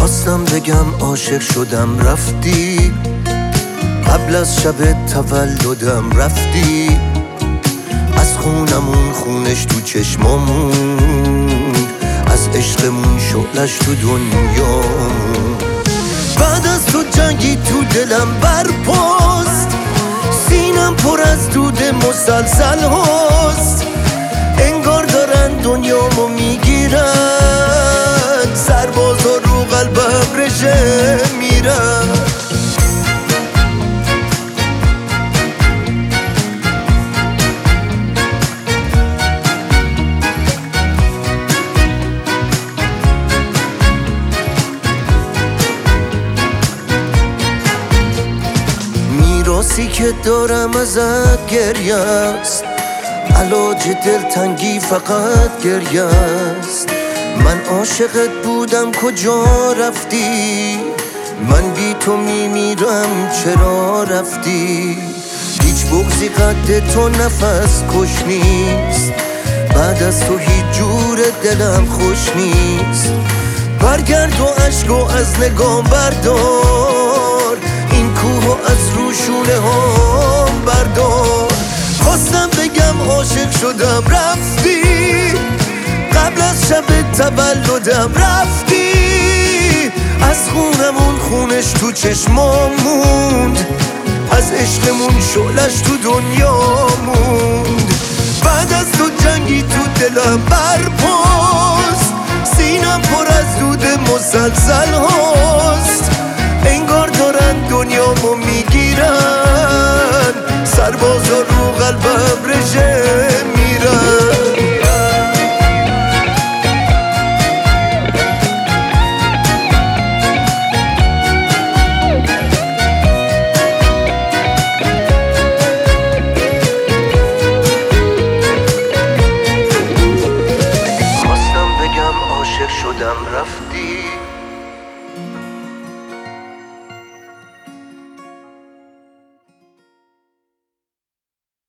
خواستم بگم عاشق شدم رفتی، قبل از شب تولدم رفتی، از خونمون خونش تو چشمامون، از عشقمون شعلش تو دنیامون. بعد از تو جنگی تو دلم برپاست، سینم پر از دود مسلسل هاست، انگار دارن دنیامو میگیرن، سربازا رو قلبم رژه میرن. میراثی که دارم ازت گریه است، علاج دلتنگی فقط گریه است. من عاشقت بودم کجا رفتی، من بی تو میمیرم چرا رفتی. هیچ بغضی قد تو نفس کش نیست، بعد از تو هیچ جور دلم خوش نیست. برگرد و عشق و از نگام بردار، این کوه از روشونه هم بردار. خواستم بگم عاشق شدم رفتی، قبل از شب تولدم رفتی، از خونمون خونش تو چشمام موند، از عشقمون شعلش تو دنیا موند. بعد از تو جنگی تو دلم برپاست، سینم پر از دود مسلسل هاست، انگار دارن دنیامو میگیرن، سربازا رو قلبم رژه میرن. خواستم بگم عاشق شدم رفتی،